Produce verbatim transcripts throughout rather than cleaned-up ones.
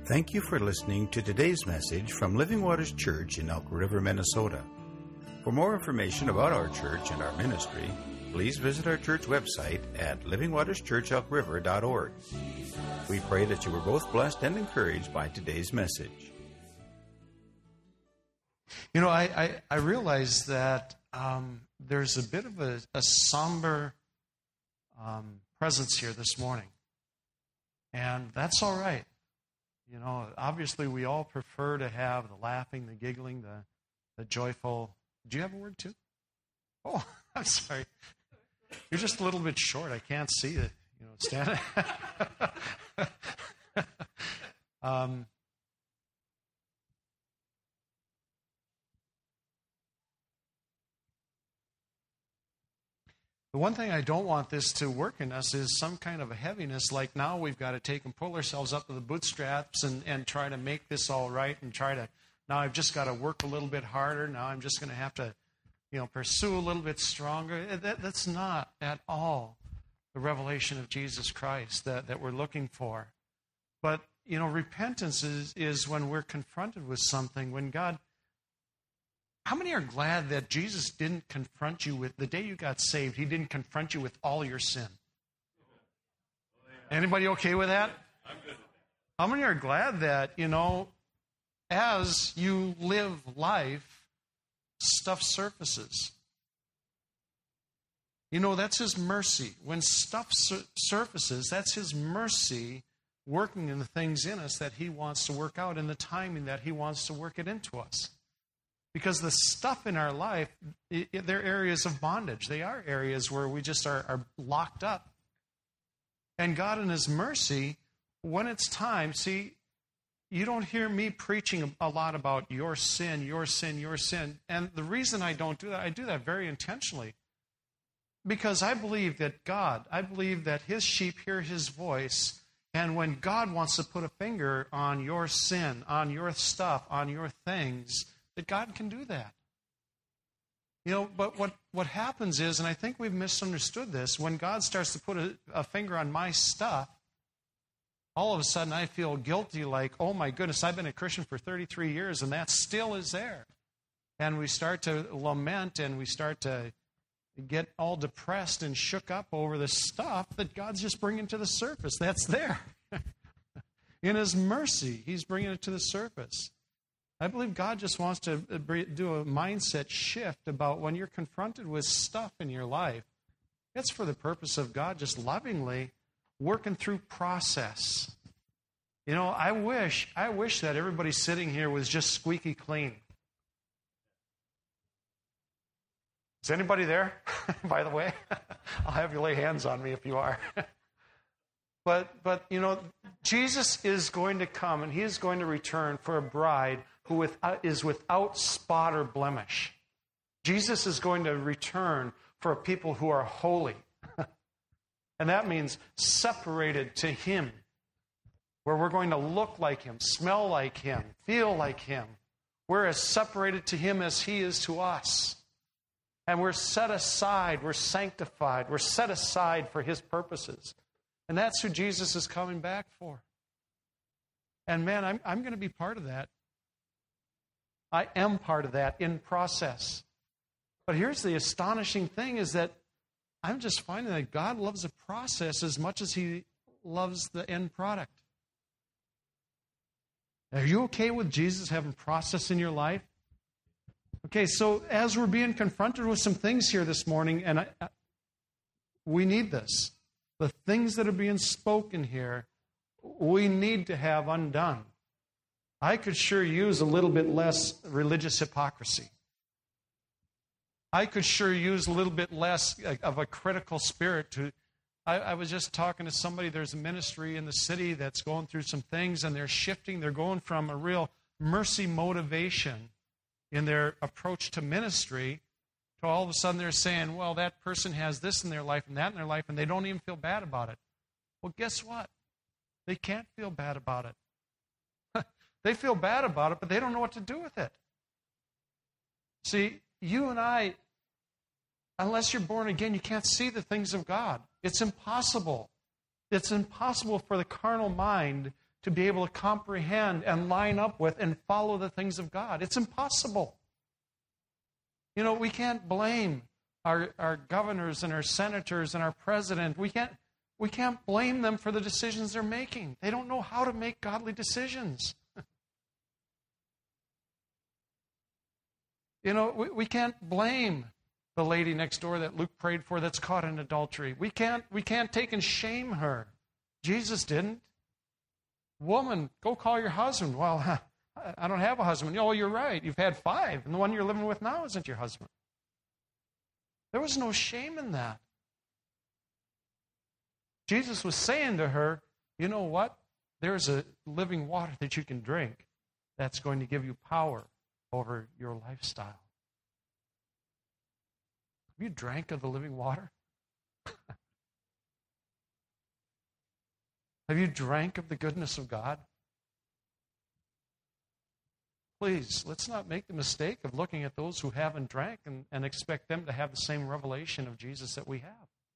Thank you for listening to today's message from Living Waters Church in Elk River, Minnesota. For more information about our church and our ministry, please visit our church website at living waters church elk river dot org. We pray that you were both blessed and encouraged by today's message. You know, I, I, I realize that um, there's a bit of a, a somber um, presence here this morning. And that's all right. You know, obviously we all prefer to have the laughing, the giggling, the, the joyful. Do you have a word too? Oh, I'm sorry. You're just a little bit short. I can't see it. You know, stand. um, The one thing I don't want this to work in us is some kind of a heaviness, like now we've got to take and pull ourselves up to the bootstraps and, and try to make this all right and try to, now I've just got to work a little bit harder. Now I'm just going to have to, you know, pursue a little bit stronger. That, that's not at all the revelation of Jesus Christ that, that we're looking for. But, you know, repentance is, is when we're confronted with something, when God, how many are glad that Jesus didn't confront you with, the day you got saved, he didn't confront you with all your sin? Anybody okay with that? How many are glad that, you know, as you live life, stuff surfaces? You know, that's his mercy. When stuff sur- surfaces, that's his mercy working in the things in us that he wants to work out in the timing that he wants to work it into us. Because the stuff in our life, it, it, they're areas of bondage. They are areas where we just are, are locked up. And God in his mercy, when it's time, see, you don't hear me preaching a lot about your sin, your sin, your sin. And the reason I don't do that, I do that very intentionally. Because I believe that God, I believe that his sheep hear his voice. And when God wants to put a finger on your sin, on your stuff, on your things, that God can do that. You know, but what, what happens is, and I think we've misunderstood this, when God starts to put a, a finger on my stuff, all of a sudden I feel guilty, like, oh my goodness, I've been a Christian for thirty-three years, and that still is there. And we start to lament, and we start to get all depressed and shook up over the stuff that God's just bringing to the surface. That's there. In his mercy, he's bringing it to the surface. I believe God just wants to do a mindset shift about when you're confronted with stuff in your life. It's for the purpose of God just lovingly working through process. You know, I wish, I wish that everybody sitting here was just squeaky clean. Is anybody there, by the way? I'll have you lay hands on me if you are. But, but you know, Jesus is going to come, and he is going to return for a bride who with, uh, is without spot or blemish. Jesus is going to return for a people who are holy. And that means separated to him, where we're going to look like him, smell like him, feel like him. We're as separated to him as he is to us. And we're set aside, we're sanctified, we're set aside for his purposes. And that's who Jesus is coming back for. And man, I'm, I'm going to be part of that. I am part of that in process. But here's the astonishing thing is that I'm just finding that God loves a process as much as he loves the end product. Are you okay with Jesus having process in your life? Okay, so as we're being confronted with some things here this morning, and I, I, we need this. The things that are being spoken here, we need to have undone. I could sure use a little bit less religious hypocrisy. I could sure use a little bit less of a critical spirit. To. I, I was just talking to somebody, there's a ministry in the city that's going through some things, and they're shifting. They're going from a real mercy motivation in their approach to ministry to all of a sudden they're saying, well, that person has this in their life and that in their life, and they don't even feel bad about it. Well, guess what? They can't feel bad about it. They feel bad about it, but they don't know what to do with it. See, you and I, unless you're born again, you can't see the things of God. It's impossible. It's impossible for the carnal mind to be able to comprehend and line up with and follow the things of God. It's impossible. You know, we can't blame our, our governors and our senators and our president. We can't, we can't blame them for the decisions they're making. They don't know how to make godly decisions. You know, we, we can't blame the lady next door that Luke prayed for that's caught in adultery. We can't, we can't take and shame her. Jesus didn't. Woman, go call your husband. Well, I don't have a husband. Oh, you're right. You've had five, and the one you're living with now isn't your husband. There was no shame in that. Jesus was saying to her, you know what? There's a living water that you can drink that's going to give you power over your lifestyle. Have you drank of the living water? Have you drank of the goodness of God? Please, let's not make the mistake of looking at those who haven't drank and, and expect them to have the same revelation of Jesus that we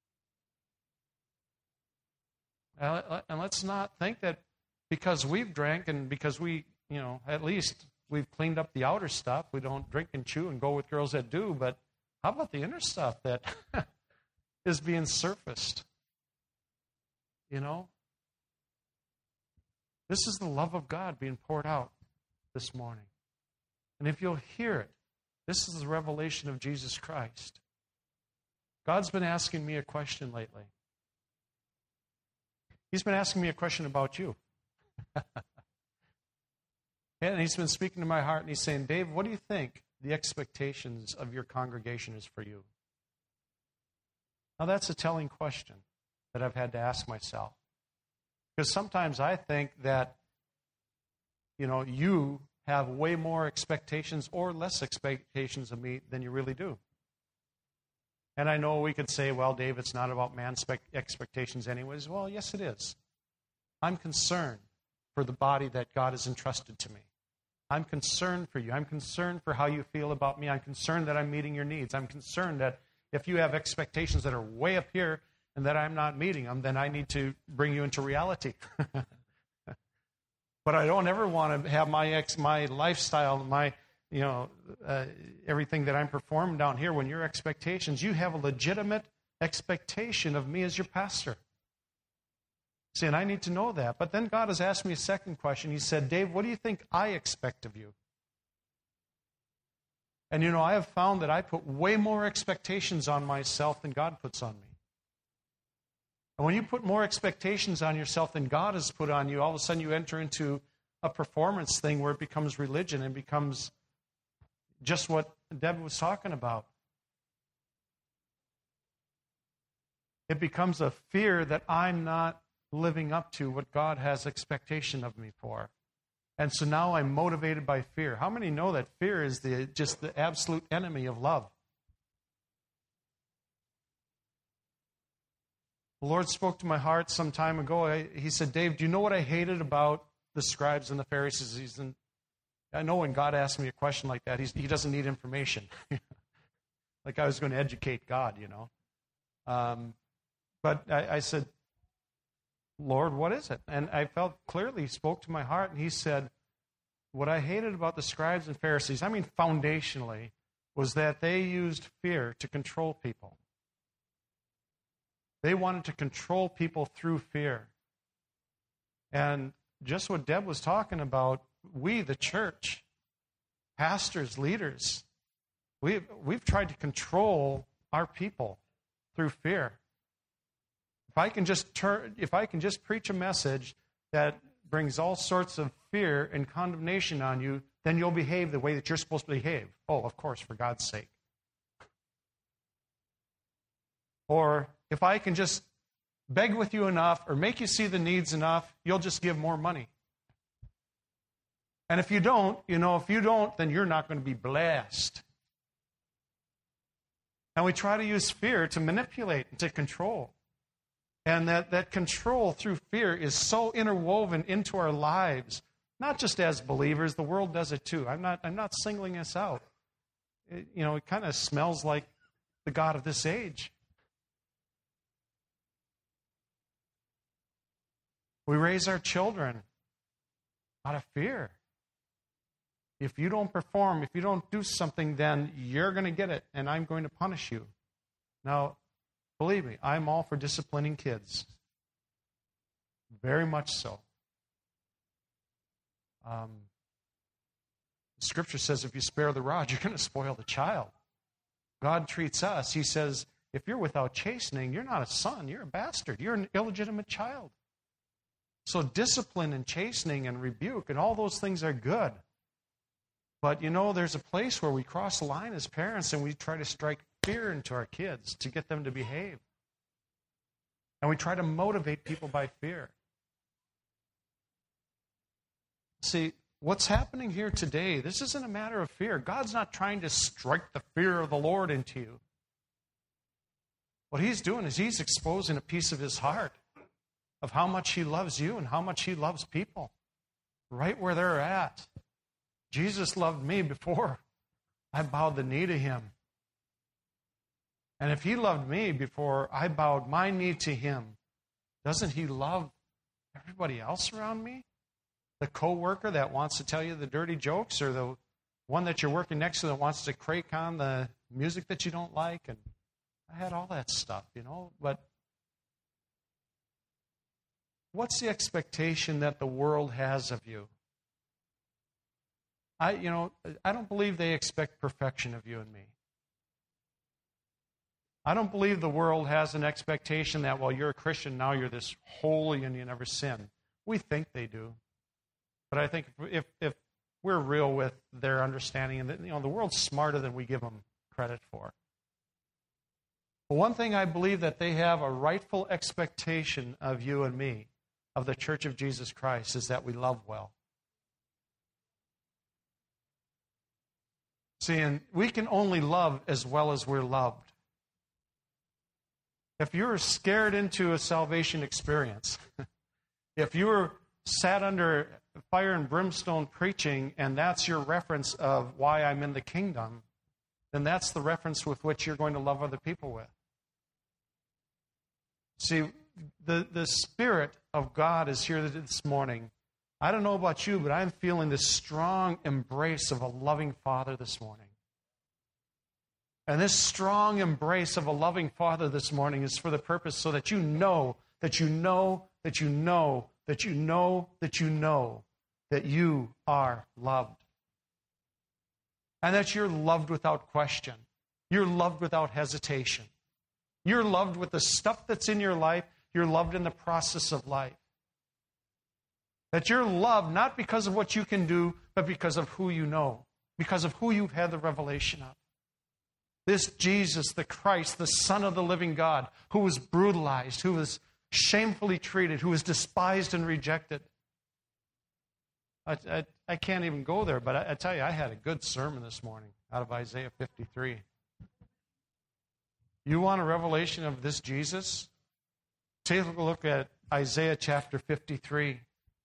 have. Uh, and let's not think that because we've drank and because we, you know, at least we've cleaned up the outer stuff, we don't drink and chew and go with girls that do, but how about the inner stuff that is being surfaced? You know? This is the love of God being poured out this morning. And if you'll hear it, this is the revelation of Jesus Christ. God's been asking me a question lately. He's been asking me a question about you. And he's been speaking to my heart, and he's saying, Dave, what do you think the expectations of your congregation is for you? Now, that's a telling question that I've had to ask myself. Because sometimes I think that, you know, you have way more expectations or less expectations of me than you really do. And I know we could say, well, Dave, it's not about man's expectations anyways. Well, yes, it is. I'm concerned for the body that God has entrusted to me. I'm concerned for you. I'm concerned for how you feel about me. I'm concerned that I'm meeting your needs. I'm concerned that if you have expectations that are way up here and that I'm not meeting them, then I need to bring you into reality. But I don't ever want to have my ex, my lifestyle, my, you know, uh, everything that I'm performing down here when your expectations, you have a legitimate expectation of me as your pastor. See, and I need to know that. But then God has asked me a second question. He said, Dave, what do you think I expect of you? And, you know, I have found that I put way more expectations on myself than God puts on me. And when you put more expectations on yourself than God has put on you, all of a sudden you enter into a performance thing where it becomes religion and becomes just what Deb was talking about. It becomes a fear that I'm not living up to what God has expectation of me for. And so now I'm motivated by fear. How many know that fear is the just the absolute enemy of love? The Lord spoke to my heart some time ago. He said, Dave, do you know what I hated about the scribes and the Pharisees? He's in, I know when God asks me a question like that, he's, he doesn't need information. Like I was going to educate God, you know. Um, but I, I said, Lord, what is it? And I felt clearly he spoke to my heart, and he said, what I hated about the scribes and Pharisees, I mean foundationally, was that they used fear to control people. They wanted to control people through fear. And just what Deb was talking about, we, the church, pastors, leaders, we've, we've tried to control our people through fear. If I can just turn, if I can just preach a message that brings all sorts of fear and condemnation on you, then you'll behave the way that you're supposed to behave. Oh, of course, for God's sake. Or if I can just beg with you enough or make you see the needs enough, you'll just give more money. And if you don't, you know, if you don't, then you're not going to be blessed. And we try to use fear to manipulate and to control. And that, that control through fear is so interwoven into our lives, not just as believers. The world does it too. I'm not, I'm not singling us out. It, you know, it kind of smells like the God of this age. We raise our children out of fear. If you don't perform, if you don't do something, then you're going to get it, and I'm going to punish you. Now, believe me, I'm all for disciplining kids. Very much so. Um, Scripture says if you spare the rod, you're going to spoil the child. God treats us. He says, if you're without chastening, you're not a son. You're a bastard. You're an illegitimate child. So discipline and chastening and rebuke and all those things are good. But, you know, there's a place where we cross the line as parents and we try to strike fear into our kids to get them to behave. And we try to motivate people by fear. See, what's happening here today, this isn't a matter of fear. God's not trying to strike the fear of the Lord into you. What He's doing is He's exposing a piece of His heart of how much He loves you and how much He loves people right where they're at. Jesus loved me before I bowed the knee to Him. And if He loved me before I bowed my knee to Him, doesn't He love everybody else around me? The coworker that wants to tell you the dirty jokes, or the one that you're working next to that wants to crake on the music that you don't like. And I had all that stuff, you know. But what's the expectation that the world has of you? I, you know, I don't believe they expect perfection of you and me. I don't believe the world has an expectation that, well, you're a Christian, now you're this holy and you never sin. We think they do. But I think if if we're real with their understanding, and that, you know, the world's smarter than we give them credit for. But one thing I believe that they have a rightful expectation of you and me, of the Church of Jesus Christ, is that we love well. See, and we can only love as well as we're loved. If you're scared into a salvation experience, if you're sat under fire and brimstone preaching, and that's your reference of why I'm in the kingdom, then that's the reference with which you're going to love other people with. See, the, the Spirit of God is here this morning. I don't know about you, but I'm feeling this strong embrace of a loving Father this morning. And this strong embrace of a loving Father this morning is for the purpose so that you know, that you know, that you know, that you know, that you know that you are loved. And that you're loved without question. You're loved without hesitation. You're loved with the stuff that's in your life. You're loved in the process of life. That you're loved not because of what you can do, but because of who you know. Because of who you've had the revelation of. This Jesus, the Christ, the Son of the living God, who was brutalized, who was shamefully treated, who was despised and rejected. I, I, I can't even go there, but I, I tell you, I had a good sermon this morning out of Isaiah fifty-three. You want a revelation of this Jesus? Take a look at Isaiah chapter fifty-three.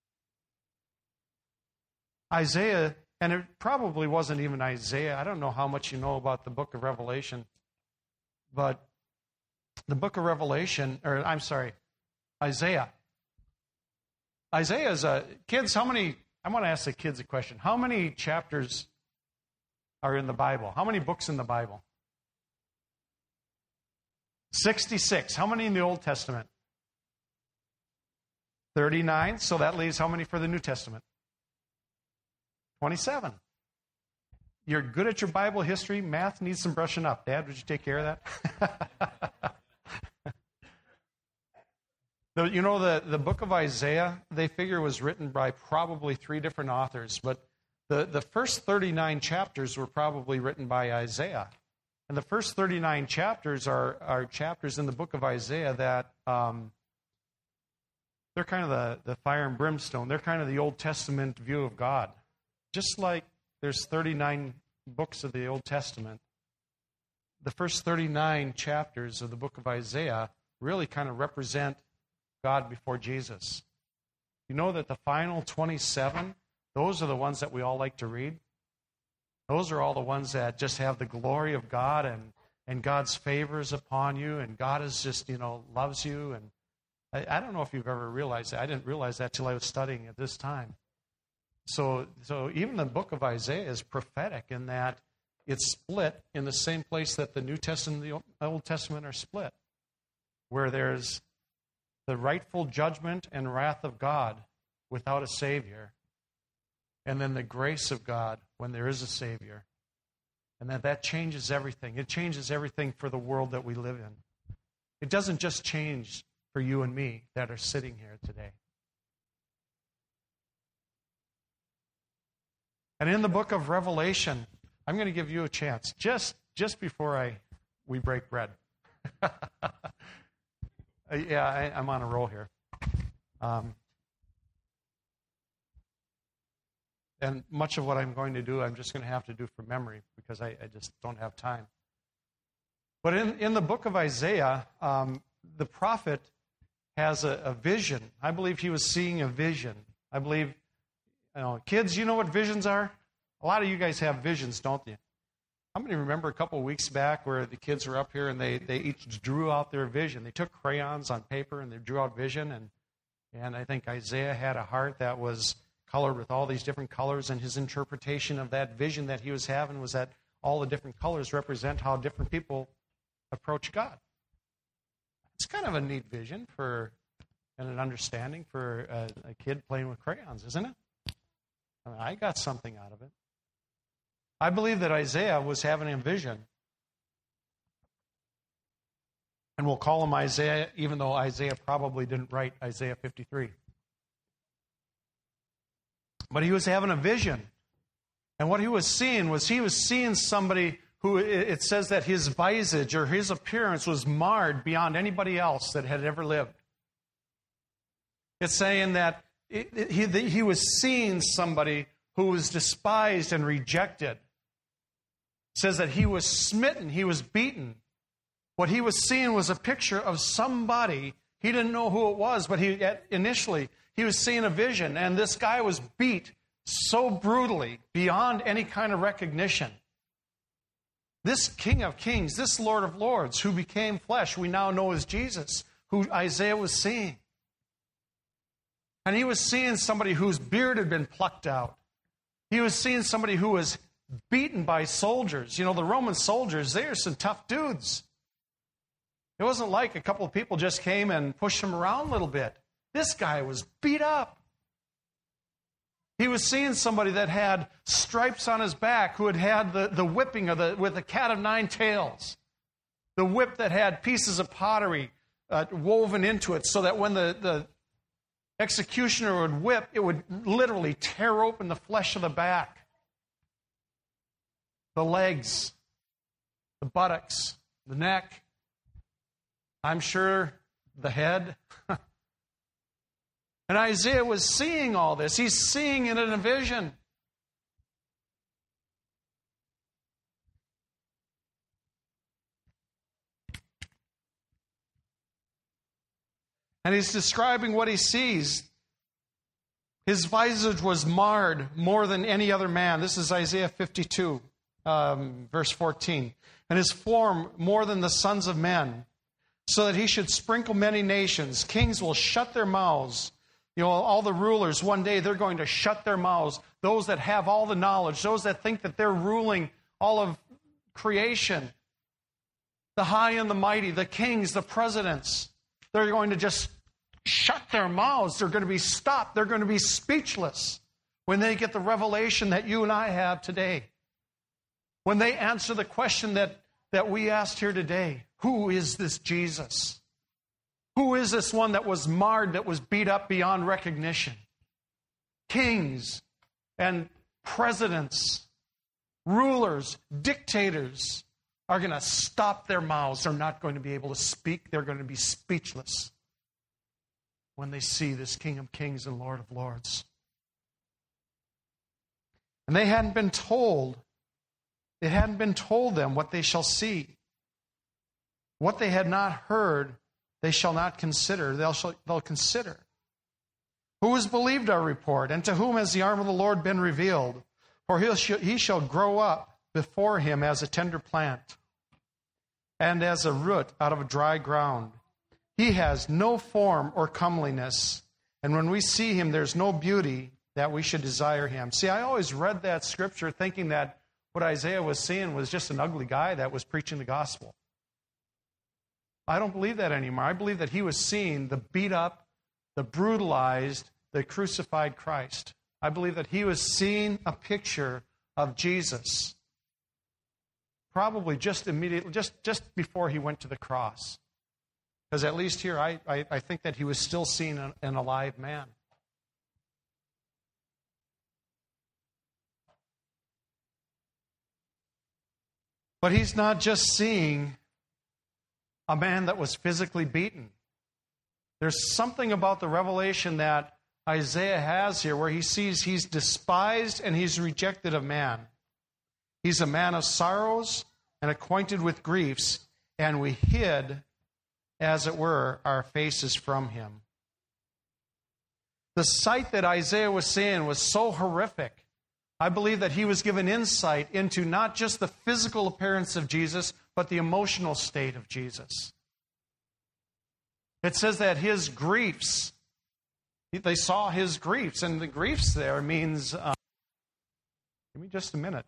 Isaiah, and it probably wasn't even Isaiah. I don't know how much you know about the book of Revelation, but the book of Revelation, or I'm sorry, Isaiah. Isaiah is a, kids, how many, I want to ask the kids a question. How many chapters are in the Bible? How many books in the Bible? sixty-six. How many in the Old Testament? thirty-nine. So that leaves how many for the New Testament? twenty-seven. You're good at your Bible history. Math needs some brushing up. Dad, would you take care of that? the, you know, the, the book of Isaiah, they figure was written by probably three different authors, but the, the first thirty-nine chapters were probably written by Isaiah. And the first thirty-nine chapters are, are chapters in the book of Isaiah that um, they're kind of the, the fire and brimstone. They're kind of the Old Testament view of God. Just like there's thirty-nine books of the Old Testament, the first thirty-nine chapters of the book of Isaiah really kind of represent God before Jesus. You know that the final twenty-seven, those are the ones that we all like to read. Those are all the ones that just have the glory of God and, and God's favor is upon you, and God is just, you know, loves you. And I, I don't know if you've ever realized that. I didn't realize that till I was studying at this time. So, so even the book of Isaiah is prophetic in that it's split in the same place that the New Testament and the Old Testament are split, where there's the rightful judgment and wrath of God without a Savior, and then the grace of God when there is a Savior. And that that changes everything. It changes everything for the world that we live in. It doesn't just change for you and me that are sitting here today. And in the book of Revelation, I'm going to give you a chance just just before I we break bread. yeah, I, I'm on a roll here. Um, and much of what I'm going to do, I'm just going to have to do from memory because I, I just don't have time. But in, in the book of Isaiah, um, the prophet has a, a vision. I believe he was seeing a vision. I believe, you know, kids, you know what visions are? A lot of you guys have visions, don't you? I'm going to remember a couple of weeks back where the kids were up here and they, they each drew out their vision. They took crayons on paper and they drew out vision. And, and I think Isaiah had a heart that was colored with all these different colors. And his interpretation of that vision that he was having was that all the different colors represent how different people approach God. It's kind of a neat vision for and an understanding for a, a kid playing with crayons, isn't it? I mean, I got something out of it. I believe that Isaiah was having a vision. And we'll call him Isaiah, even though Isaiah probably didn't write Isaiah fifty-three. But he was having a vision. And what he was seeing was he was seeing somebody who, it says that his visage or his appearance was marred beyond anybody else that had ever lived. It's saying that it, it, he, he was seeing somebody who was despised and rejected. It says that he was smitten, he was beaten. What he was seeing was a picture of somebody. He didn't know who it was, but he initially he was seeing a vision, and this guy was beat so brutally beyond any kind of recognition. This King of Kings, this Lord of Lords, who became flesh, we now know as Jesus, who Isaiah was seeing. And he was seeing somebody whose beard had been plucked out. He was seeing somebody who was beaten by soldiers. You know, the Roman soldiers, they are some tough dudes. It wasn't like a couple of people just came and pushed him around a little bit. This guy was beat up. He was seeing somebody that had stripes on his back, who had had the, the whipping of the, with the cat of nine tails. The whip that had pieces of pottery uh, woven into it so that when the, the executioner would whip, it would literally tear open the flesh of the back, the legs, the buttocks, the neck, I'm sure the head. And Isaiah was seeing all this. He's seeing it in a vision. And he's describing what he sees. His visage was marred more than any other man. This is Isaiah fifty-two, um, verse fourteen. And his form more than the sons of men, so that he should sprinkle many nations. Kings will shut their mouths. You know, all the rulers, one day they're going to shut their mouths. Those that have all the knowledge, those that think that they're ruling all of creation, the high and the mighty, the kings, the presidents, they're going to just shut their mouths. They're going to be stopped. They're going to be speechless when they get the revelation that you and I have today. When they answer the question that, that we asked here today, who is this Jesus? Who is this one that was marred, that was beat up beyond recognition? Kings and presidents, rulers, dictators are going to stop their mouths. They're not going to be able to speak. They're going to be speechless when they see this King of Kings and Lord of Lords. And they hadn't been told, it hadn't been told them what they shall see. What they had not heard, they shall not consider. They'll, shall, they'll consider. Who has believed our report? And to whom has the arm of the Lord been revealed? For he shall, he shall grow up before him as a tender plant, and as a root out of a dry ground. He has no form or comeliness, and when we see him, there's no beauty that we should desire him. See, I always read that scripture thinking that what Isaiah was seeing was just an ugly guy that was preaching the gospel. I don't believe that anymore. I believe that he was seeing the beat up, the brutalized, the crucified Christ. I believe that he was seeing a picture of Jesus, probably just immediately, just, just before he went to the cross. Because at least here, I, I, I think that he was still seeing an, an alive man. But he's not just seeing a man that was physically beaten. There's something about the revelation that Isaiah has here where he sees he's despised and he's rejected of man. He's a man of sorrows and acquainted with griefs, and we hid, as it were, our faces from him. The sight that Isaiah was seeing was so horrific. I believe that he was given insight into not just the physical appearance of Jesus, but the emotional state of Jesus. It says that his griefs, they saw his griefs, and the griefs there means, um, give me just a minute.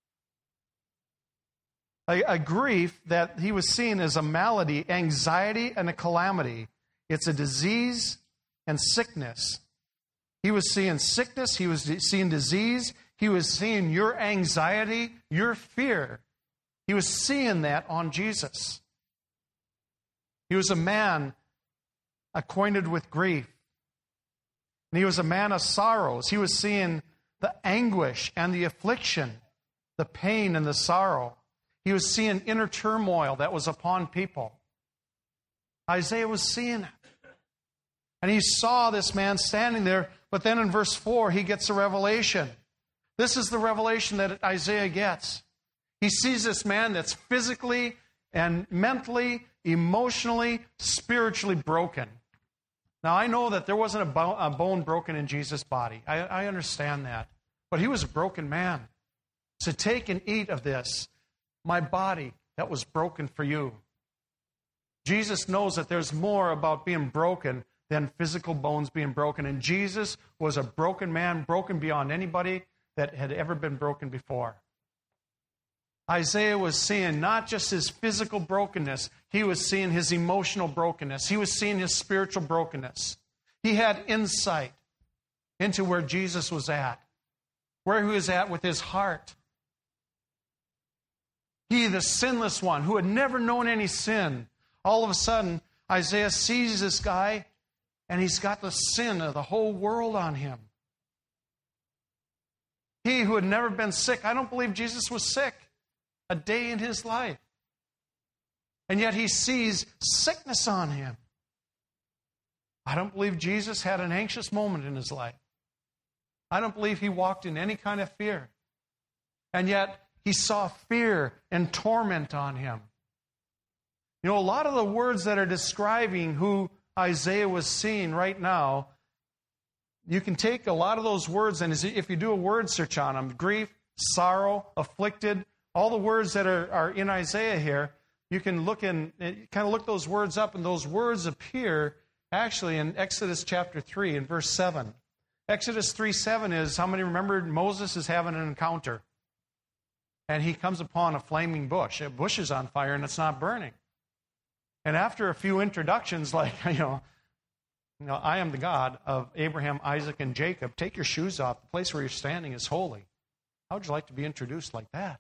A, a grief that he was seeing as a malady, anxiety, and a calamity. It's a disease and sickness. He was seeing sickness, he was seeing disease, he was seeing your anxiety, your fear. He was seeing that on Jesus. He was a man acquainted with grief. And he was a man of sorrows. He was seeing the anguish and the affliction, the pain and the sorrow. He was seeing inner turmoil that was upon people. Isaiah was seeing it. And he saw this man standing there, but then in verse four, he gets a revelation. This is the revelation that Isaiah gets. He sees this man that's physically and mentally, emotionally, spiritually broken. Now, I know that there wasn't a bone, a bone broken in Jesus' body. I, I understand that. But he was a broken man. So take and eat of this, my body that was broken for you. Jesus knows that there's more about being broken than physical bones being broken. And Jesus was a broken man, broken beyond anybody that had ever been broken before. Isaiah was seeing not just his physical brokenness, he was seeing his emotional brokenness. He was seeing his spiritual brokenness. He had insight into where Jesus was at, where he was at with his heart. He, the sinless one, who had never known any sin, all of a sudden, Isaiah sees this guy, and he's got the sin of the whole world on him. He who had never been sick, I don't believe Jesus was sick a day in his life. And yet he sees sickness on him. I don't believe Jesus had an anxious moment in his life. I don't believe he walked in any kind of fear. And yet he saw fear and torment on him. You know, a lot of the words that are describing who Isaiah was seeing right now, you can take a lot of those words, and if you do a word search on them, grief, sorrow, afflicted, all the words that are, are in Isaiah here, you can look in, kind of look those words up, and those words appear actually in Exodus chapter three and verse seven. Exodus three seven is, how many remember Moses is having an encounter? And he comes upon a flaming bush. A bush is on fire and it's not burning. And after a few introductions like, you know, you know, I am the God of Abraham, Isaac, and Jacob. Take your shoes off. The place where you're standing is holy. How would you like to be introduced like that?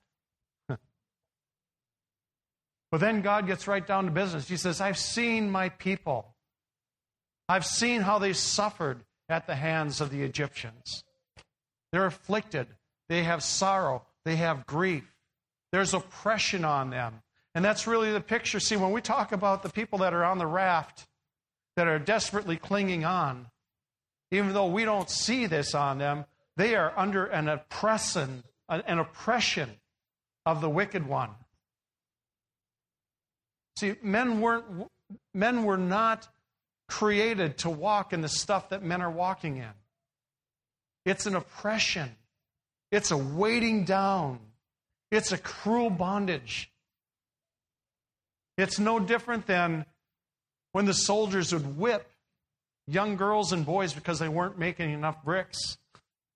But then God gets right down to business. He says, I've seen my people. I've seen how they suffered at the hands of the Egyptians. They're afflicted. They have sorrow. They have grief. There's oppression on them. And that's really the picture. See, when we talk about the people that are on the raft, that are desperately clinging on, even though we don't see this on them, they are under an oppression, an oppression of the wicked one. See, men weren't men were not created to walk in the stuff that men are walking in. It's an oppression. It's a weighting down. It's a cruel bondage. It's no different than when the soldiers would whip young girls and boys because they weren't making enough bricks.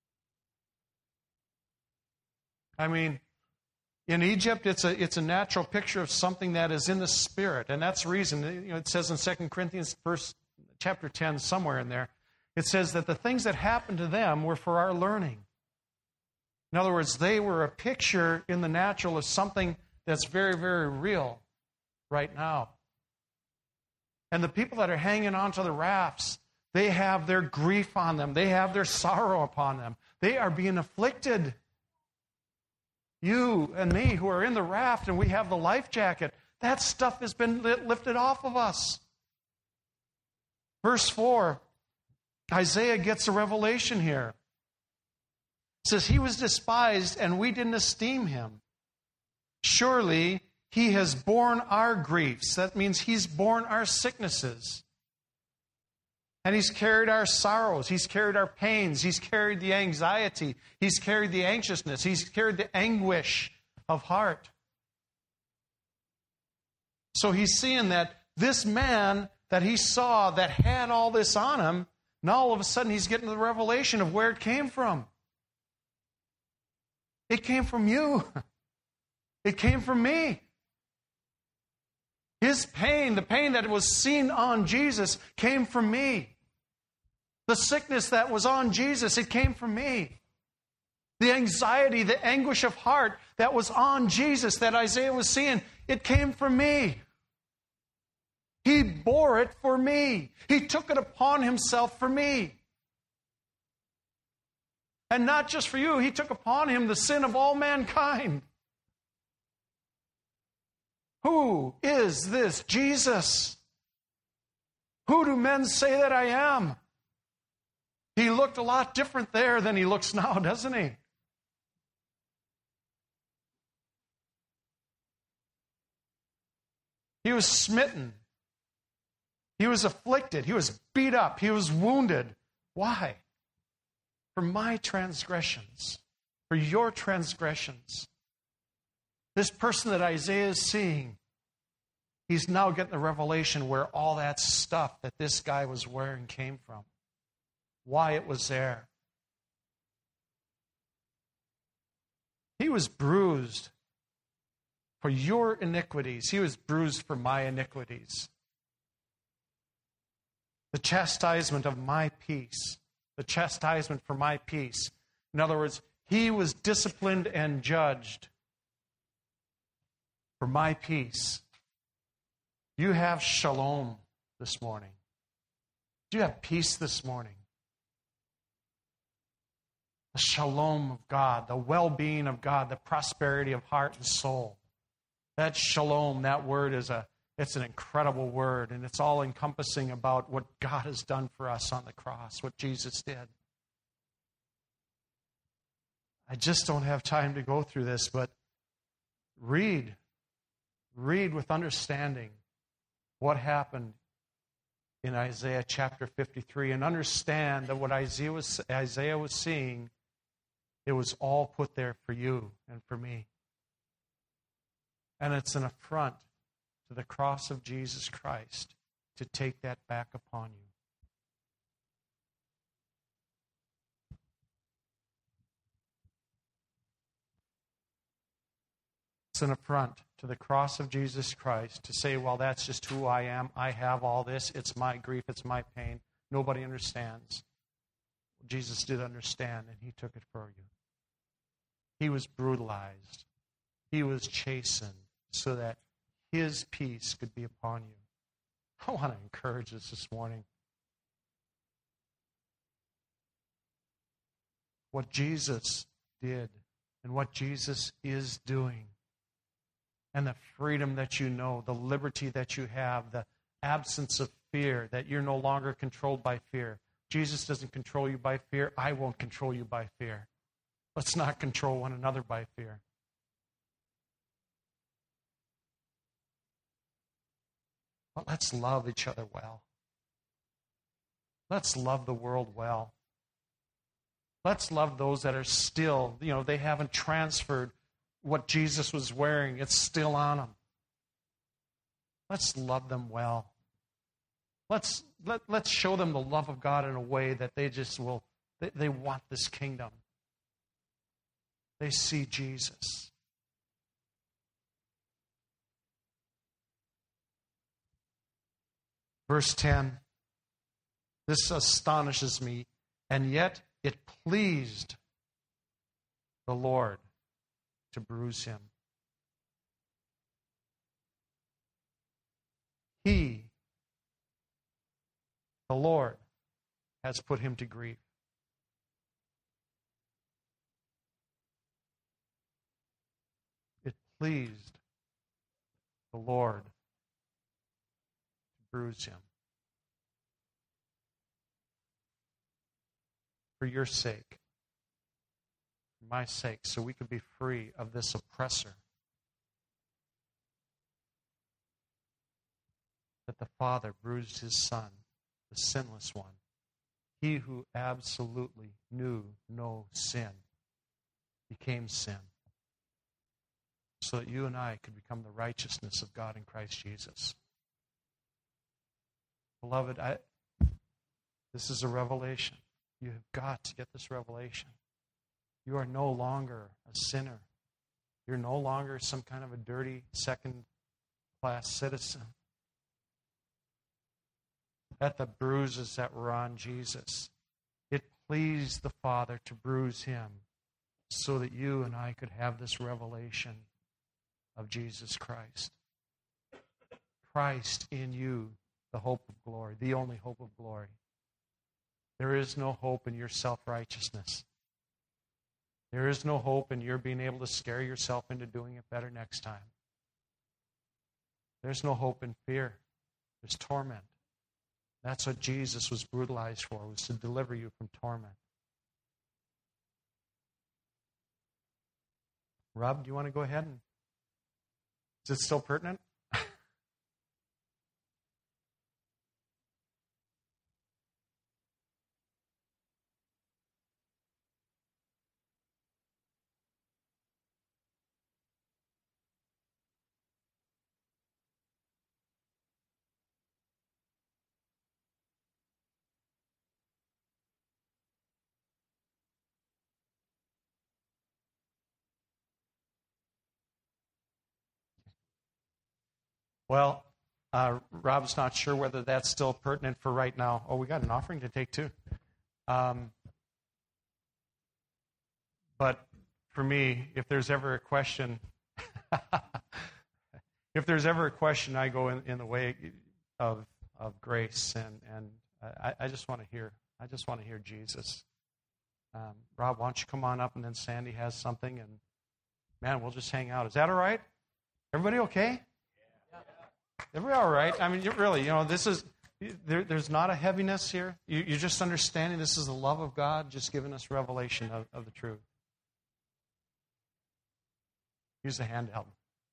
I mean, in Egypt, it's a it's a natural picture of something that is in the spirit, and that's the reason. You know, it says in Second Corinthians, verse chapter ten, somewhere in there, it says that the things that happened to them were for our learning. In other words, they were a picture in the natural of something that's very, very real right now. And the people that are hanging onto the rafts, they have their grief on them. They have their sorrow upon them. They are being afflicted. You and me who are in the raft and we have the life jacket, that stuff has been lifted off of us. Verse four, Isaiah gets a revelation here. It says, he was despised and we didn't esteem him. Surely he has borne our griefs. That means he's borne our sicknesses. And he's carried our sorrows. He's carried our pains. He's carried the anxiety. He's carried the anxiousness. He's carried the anguish of heart. So he's seeing that this man that he saw that had all this on him, now all of a sudden he's getting the revelation of where it came from. It came from you. It came from me. His pain, the pain that was seen on Jesus, came from me. The sickness that was on Jesus, it came from me. The anxiety, the anguish of heart that was on Jesus that Isaiah was seeing, it came from me. He bore it for me. He took it upon himself for me. And not just for you, he took upon him the sin of all mankind. Who is this Jesus? Who do men say that I am? He looked a lot different there than he looks now, doesn't he? He was smitten. He was afflicted. He was beat up. He was wounded. Why? For my transgressions. For your transgressions. This person that Isaiah is seeing, he's now getting the revelation where all that stuff that this guy was wearing came from. Why it was there. He was bruised for your iniquities. He was bruised for my iniquities. The chastisement of my peace. The chastisement for my peace. In other words, he was disciplined and judged for my peace. You have shalom this morning. Do you have peace this morning? The shalom of God, the well-being of God, the prosperity of heart and soul. That shalom, that word is a, it's an incredible word, and it's all encompassing about what God has done for us on the cross, what Jesus did. I just don't have time to go through this, but read, read with understanding what happened in Isaiah chapter fifty-three, and understand that what Isaiah was, Isaiah was seeing, it was all put there for you and for me. And it's an affront to the cross of Jesus Christ to take that back upon you. It's an affront to the cross of Jesus Christ to say, well, that's just who I am. I have all this. It's my grief. It's my pain. Nobody understands. Jesus did understand, and he took it for you. He was brutalized. He was chastened so that his peace could be upon you. I want to encourage us this morning. What Jesus did and what Jesus is doing, and the freedom that you know, the liberty that you have, the absence of fear, that you're no longer controlled by fear. Jesus doesn't control you by fear. I won't control you by fear. Let's not control one another by fear. But let's love each other well. Let's love the world well. Let's love those that are still, you know, they haven't transferred what Jesus was wearing. It's still on them. Let's love them well. Let's let, let's show them the love of God in a way that they just will, they, they want this kingdom. They see Jesus. Verse ten, this astonishes me, and yet it pleased the Lord to bruise him. He, the Lord, has put him to grief. It pleased the Lord to bruise him. For your sake, for my sake, so we could be free of this oppressor. That the Father bruised his Son, the sinless one. He who absolutely knew no sin became sin. So that you and I could become the righteousness of God in Christ Jesus. Beloved, I, this is a revelation. You have got to get this revelation. You are no longer a sinner. You're no longer some kind of a dirty second-class citizen. At the bruises that were on Jesus, it pleased the Father to bruise him so that you and I could have this revelation of Jesus Christ. Christ in you, the hope of glory, the only hope of glory. There is no hope in your self-righteousness. There is no hope in your being able to scare yourself into doing it better next time. There's no hope in fear. There's torment. That's what Jesus was brutalized for, was to deliver you from torment. Rob, do you want to go ahead? And is it still pertinent? Well, uh, Rob's not sure whether that's still pertinent for right now. Oh, we got an offering to take too. Um, but for me, if there's ever a question, if there's ever a question, I go in, in the way of of grace, and and I, I just want to hear. I just want to hear Jesus. Um, Rob, why don't you come on up, and then Sandy has something, and man, we'll just hang out. Is that all right? Everybody okay? Everybody all right? I mean, you really, you know, this is, there, there's not a heaviness here. You, you're just understanding this is the love of God just giving us revelation of, of the truth. Use the hand to help.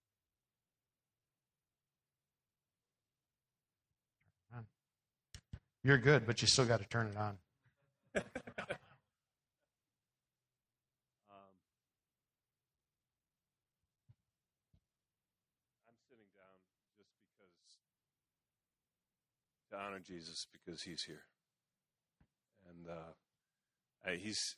You're good, but you still got to turn it on. To honor Jesus because he's here. And uh, I, he's,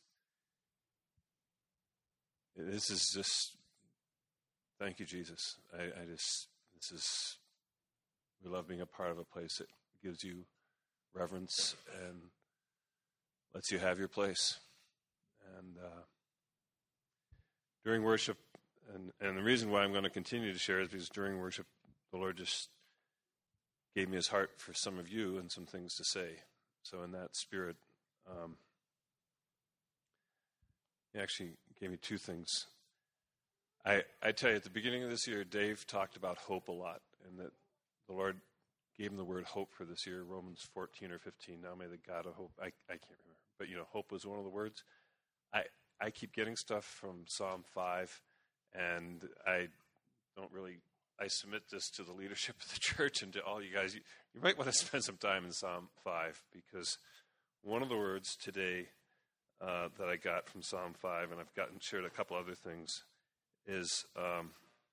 this is just, thank you, Jesus. I, I just, this is, we love being a part of a place that gives you reverence and lets you have your place. And uh, during worship, and, and the reason why I'm going to continue to share is because during worship, the Lord just gave me his heart for some of you and some things to say. So in that spirit, um, he actually gave me two things. I, I tell you, at the beginning of this year, Dave talked about hope a lot, and that the Lord gave him the word hope for this year, Romans fourteen or fifteen. Now may the God of hope, I, I can't remember, but you know, hope was one of the words. I, I keep getting stuff from Psalm five, and I don't really I submit this to the leadership of the church and to all you guys. You, you might want to spend some time in Psalm five, because one of the words today uh, that I got from Psalm five, and I've gotten shared a couple other things, is, um,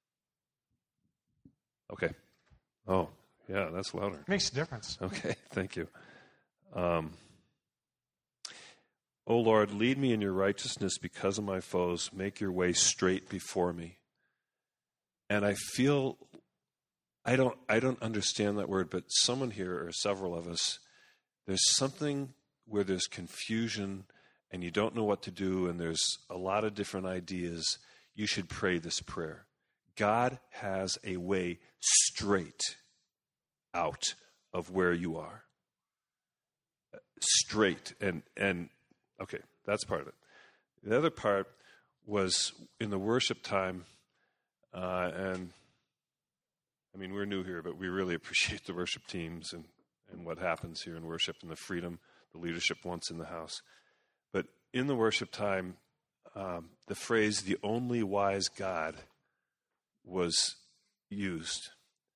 okay. Oh, yeah, that's louder. Makes a difference. Okay, thank you. Um, O Lord, lead me in your righteousness because of my foes. Make your way straight before me. And I feel, I don't, I don't understand that word, but someone here, or several of us, there's something where there's confusion and you don't know what to do and there's a lot of different ideas. You should pray this prayer. God has a way straight out of where you are. Straight. And, and okay, that's part of it. The other part was in the worship time, uh, and I mean, we're new here, but we really appreciate the worship teams and, and what happens here in worship and the freedom the leadership wants in the house. But in the worship time, um, the phrase, the only wise God, was used.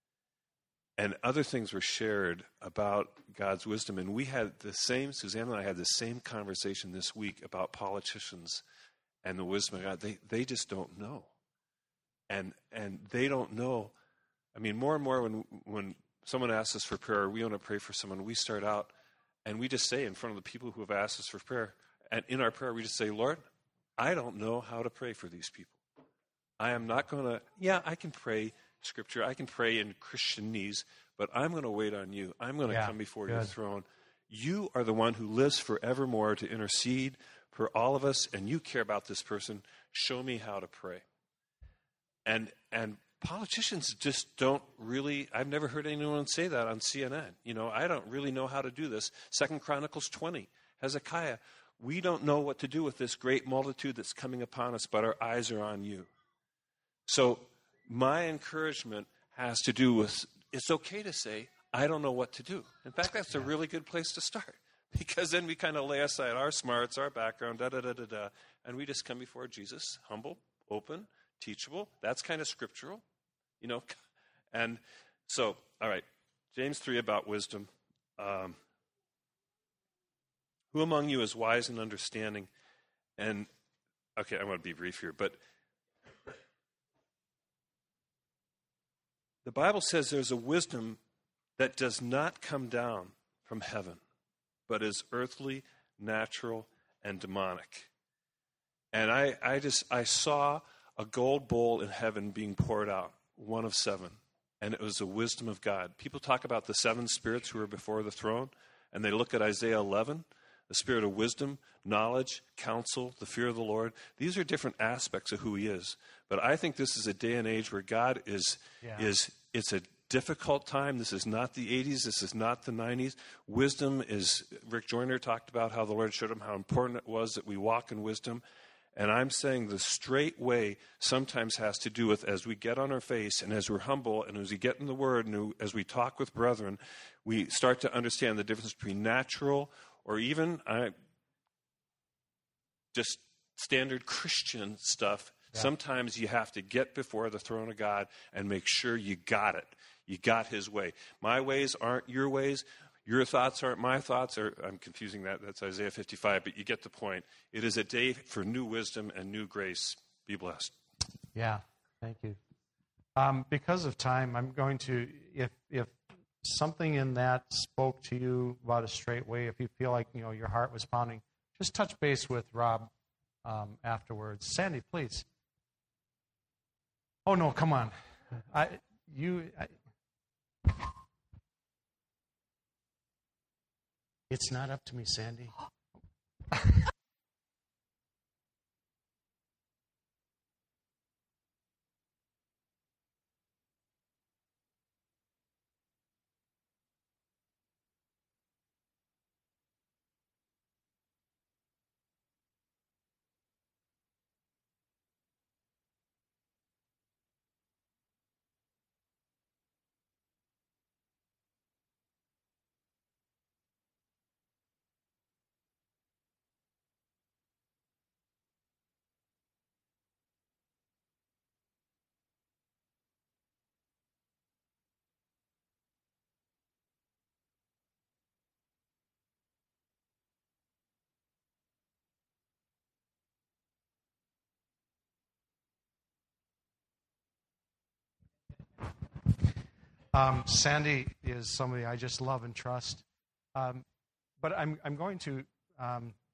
And other things were shared about God's wisdom. And we had the same, Suzanne and I had the same conversation this week about politicians and the wisdom of God. They they just don't know. And and they don't know. I mean, more and more when when someone asks us for prayer, or we want to pray for someone, we start out and we just say in front of the people who have asked us for prayer, and in our prayer we just say, Lord, I don't know how to pray for these people. I am not going to, yeah, I can pray Scripture, I can pray in Christianese, but I'm going to wait on you. I'm going to yeah, come before good. your throne. You are the one who lives forevermore to intercede for all of us, and you care about this person. Show me how to pray. And and politicians just don't really, I've never heard anyone say that on C N N. You know, I don't really know how to do this. Second Chronicles twenty, Hezekiah, we don't know what to do with this great multitude that's coming upon us, but our eyes are on you. So my encouragement has to do with, it's okay to say, I don't know what to do. In fact, that's a really good place to start, because then we kind of lay aside our smarts, our background, da da da da da, and we just come before Jesus, humble, open, teachable. That's kind of scriptural, you know. And so, all right, James three about wisdom. Um, Who among you is wise and understanding? And, okay, I want to be brief here, but the Bible says there's a wisdom that does not come down from heaven, but is earthly, natural, and demonic. And I, I just, I saw a gold bowl in heaven being poured out, one of seven, and it was the wisdom of God. People talk about the seven spirits who are before the throne, and they look at Isaiah eleven, the spirit of wisdom, knowledge, counsel, the fear of the Lord. These are different aspects of who he is. But I think this is a day and age where God is, yeah. is it's a difficult time. This is not the eighties. This is not the nineties. Wisdom is, Rick Joyner talked about how the Lord showed him how important it was that we walk in wisdom. And I'm saying the straight way sometimes has to do with, as we get on our face and as we're humble and as we get in the Word and as we talk with brethren, we start to understand the difference between natural or even uh, just standard Christian stuff. Yeah. Sometimes you have to get before the throne of God and make sure you got it. You got his way. My ways aren't your ways. Your thoughts aren't my thoughts. Or I'm confusing that. That's Isaiah fifty-five, but you get the point. It is a day for new wisdom and new grace. Be blessed. Yeah, thank you. Um, because of time, I'm going to, if if something in that spoke to you about a straight way, if you feel like, you know, your heart was pounding, just touch base with Rob um, afterwards. Sandy, please. Oh, no, come on. I, you... I, It's not up to me, Sandy. Um, Sandy is somebody I just love and trust. Um, but I'm I'm going to um, give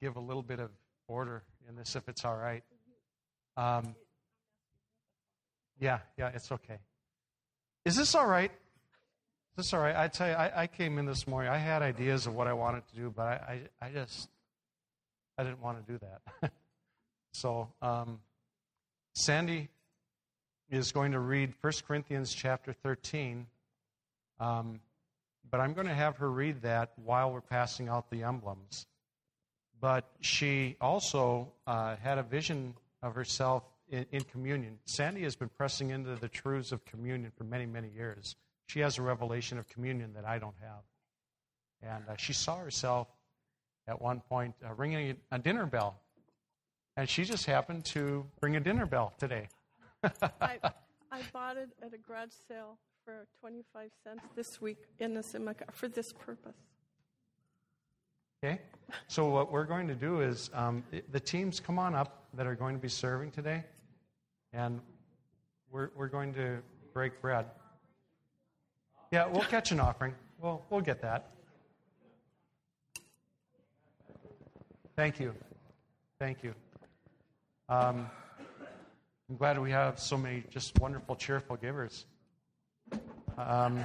give a little bit of order in this, if it's all right. Um, yeah, yeah, it's okay. Is this all right? Is this all right? I tell you, I, I came in this morning. I had ideas of what I wanted to do, but I, I, I just, I didn't want to do that. so, um, Sandy is going to read First Corinthians chapter thirteen, um, but I'm going to have her read that while we're passing out the emblems. But she also uh, had a vision of herself in, in communion. Sandy has been pressing into the truths of communion for many, many years. She has a revelation of communion that I don't have. And uh, she saw herself at one point uh, ringing a dinner bell. And she just happened to ring a dinner bell today. I, I bought it at a garage sale for twenty-five cents this week in this in my car for this purpose. Okay, so what we're going to do is um, the teams come on up that are going to be serving today, and we're we're going to break bread. Yeah, we'll catch an offering. We'll we'll get that. Thank you, thank you. Um, I'm glad we have so many just wonderful, cheerful givers. Um,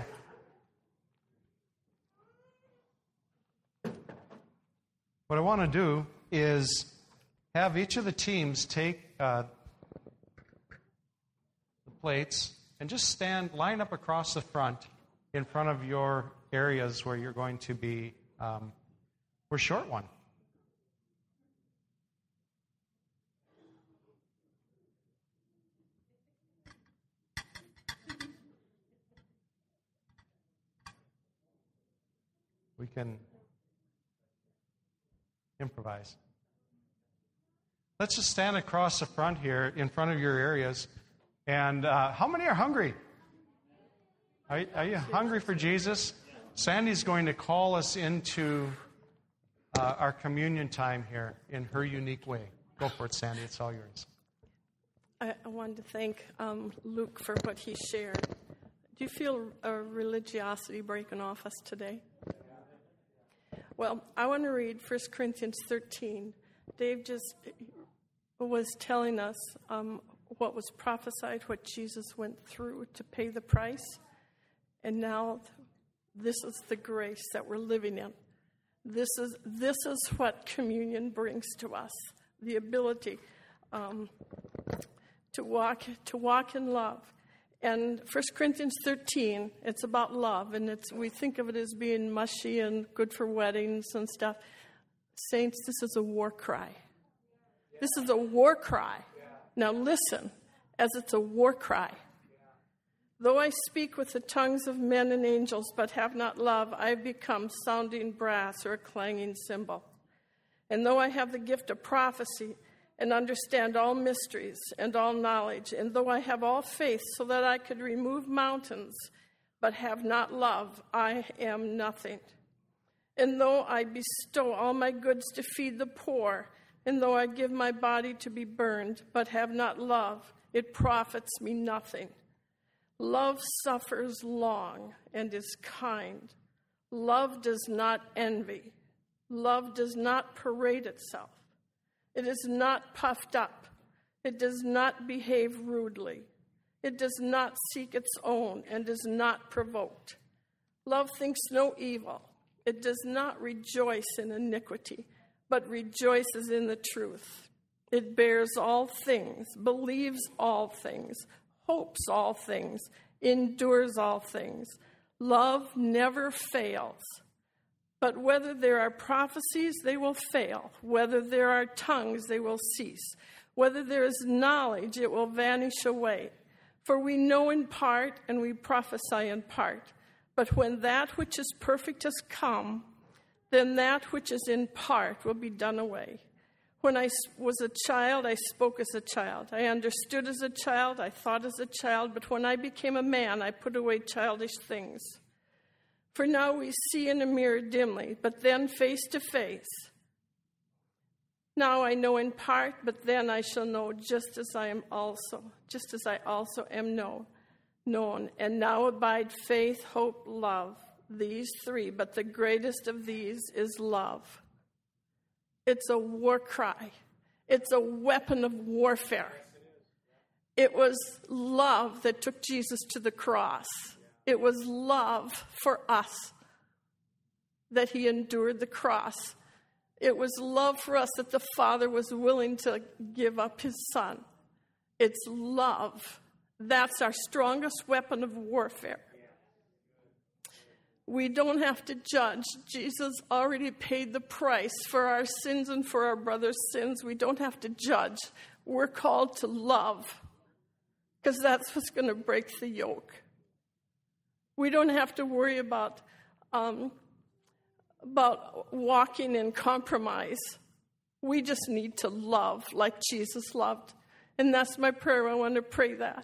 what I want to do is have each of the teams take uh, the plates and just stand, line up across the front in front of your areas where you're going to be, um, we're short one. We can improvise. Let's just stand across the front here in front of your areas. And uh, how many are hungry? Are, are you hungry for Jesus? Sandy's going to call us into uh, our communion time here in her unique way. Go for it, Sandy. It's all yours. I, I wanted to thank um, Luke for what he shared. Do you feel a religiosity breaking off us today? Well, I want to read First Corinthians thirteen. Dave just was telling us um, what was prophesied, what Jesus went through to pay the price. And now this is the grace that we're living in. This is this is what communion brings to us, the ability um, to walk to walk in love. And First Corinthians thirteen, it's about love, and it's we think of it as being mushy and good for weddings and stuff. Saints, this is a war cry. This is a war cry. Now listen, as it's a war cry. Though I speak with the tongues of men and angels, but have not love, I become sounding brass or a clanging cymbal. And though I have the gift of prophecy, and understand all mysteries and all knowledge, and though I have all faith so that I could remove mountains, but have not love, I am nothing. And though I bestow all my goods to feed the poor, and though I give my body to be burned, but have not love, it profits me nothing. Love suffers long and is kind. Love does not envy. Love does not parade itself. It is not puffed up. It does not behave rudely. It does not seek its own and is not provoked. Love thinks no evil. It does not rejoice in iniquity, but rejoices in the truth. It bears all things, believes all things, hopes all things, endures all things. Love never fails. But whether there are prophecies, they will fail. Whether there are tongues, they will cease. Whether there is knowledge, it will vanish away. For we know in part, and we prophesy in part. But when that which is perfect has come, then that which is in part will be done away. When I was a child, I spoke as a child. I understood as a child. I thought as a child. But when I became a man, I put away childish things. For now we see in a mirror dimly, but then face to face. Now I know in part, but then I shall know just as I am also, just as I also am known. known. And now abide faith, hope, love, these three, but the greatest of these is love. It's a war cry. It's a weapon of warfare. It was love that took Jesus to the cross. It was love for us that he endured the cross. It was love for us that the Father was willing to give up his Son. It's love. That's our strongest weapon of warfare. We don't have to judge. Jesus already paid the price for our sins and for our brother's sins. We don't have to judge. We're called to love, because that's what's going to break the yoke. We don't have to worry about um, about walking in compromise. We just need to love like Jesus loved. And that's my prayer. I want to pray that.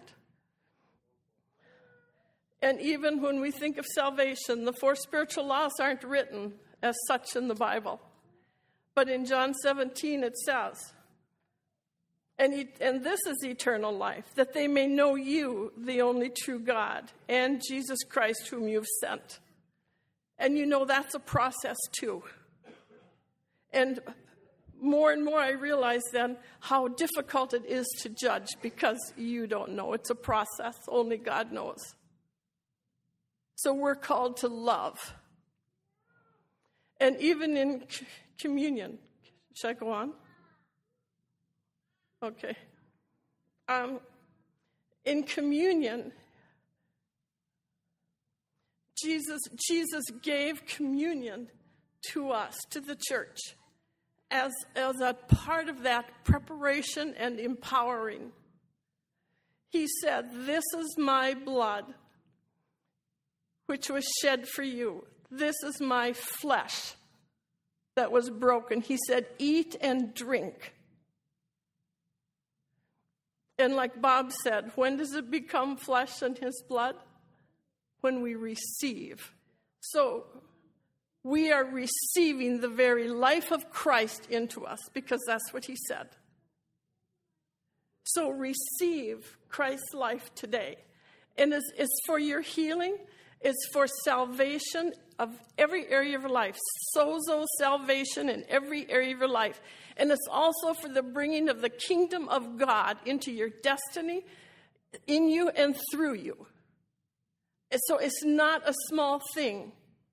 And even when we think of salvation, the four spiritual laws aren't written as such in the Bible. But in John seventeen it says, and, he, and this is eternal life, that they may know you, the only true God, and Jesus Christ whom you've sent. And you know that's a process too. And more and more I realize then how difficult it is to judge, because you don't know. It's a process. Only God knows. So we're called to love. And even in c- communion. Should I go on? Okay. Um, in communion, Jesus, Jesus gave communion to us, to the church, as, as a part of that preparation and empowering. He said, "This is my blood, which was shed for you. This is my flesh that was broken." He said, "Eat and drink." And like Bob said, when does it become flesh and his blood? When we receive. So we are receiving the very life of Christ into us, because that's what he said. So receive Christ's life today. And it's, it's for your healing. It's for salvation of every area of your life. Sozo salvation in every area of your life. And it's also for the bringing of the kingdom of God into your destiny, in you and through you. And so it's not a small thing.